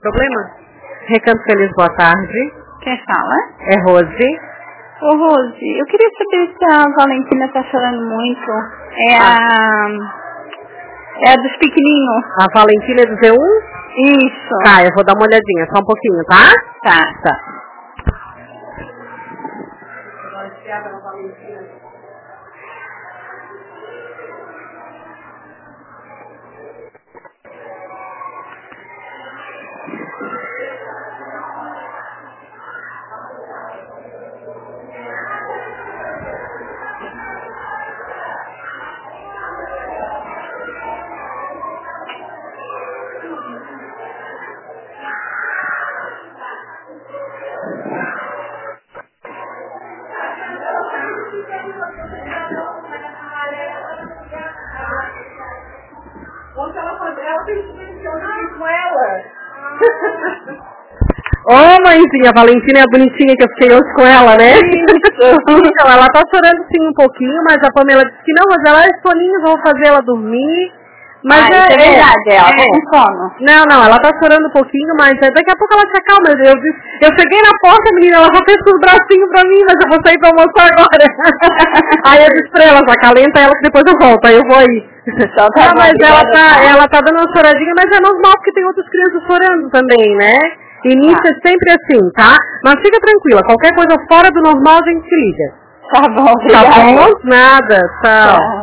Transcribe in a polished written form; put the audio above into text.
Problema? Recanto Feliz, boa tarde. Quem fala? É Rose. Ô Rose, eu queria saber se a Valentina tá chorando muito. É a dos pequeninos. A Valentina é do Z1? Isso. Tá, eu vou dar uma olhadinha, só um pouquinho, tá? Tá. Ô, mãezinha, a Valentina é a bonitinha que eu fiquei hoje com ela, né? Então, ela tá chorando sim um pouquinho, mas a Pamela disse que não, mas ela é soninho, vou fazer ela dormir. Mas isso é verdade, ela tá com sono. Não, ela tá chorando um pouquinho, mas daqui a pouco ela se acalma. Eu cheguei na porta, menina, ela já fez com os bracinhos pra mim, mas eu vou sair pra almoçar agora. Aí eu disse pra ela, acalenta ela que depois eu volto, aí eu vou aí. Então, tá não, mas ela tá dando uma choradinha, mas é normal porque tem outras crianças chorando também, né? Início é sempre assim, tá? Mas fica tranquila, qualquer coisa fora do normal a gente se liga. Tá bom, obrigada. Tá bom? Nada, tchau.